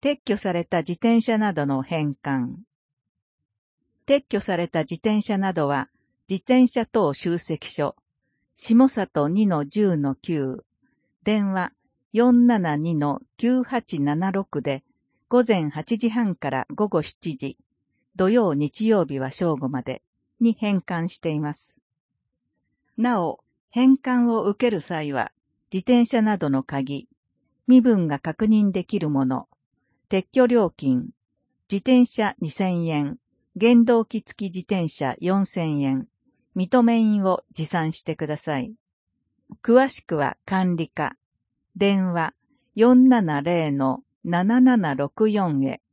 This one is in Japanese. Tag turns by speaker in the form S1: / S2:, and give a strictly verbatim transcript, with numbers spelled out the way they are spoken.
S1: 撤去された自転車などの返還。撤去された自転車などは、自転車等集積所、下里 にのじゅうのきゅう、電話 よんななにのきゅうはちななろく で、午前はちじはんから午後しちじ、土曜日曜日は正午までに返還しています。なお、返還を受ける際は、自転車などの鍵、身分が確認できるもの、撤去料金、自転車にせんえん、原動機付き自転車よんせんえん、認め印を持参してください。詳しくは管理課、電話 よんななぜろのななななろくよん へ。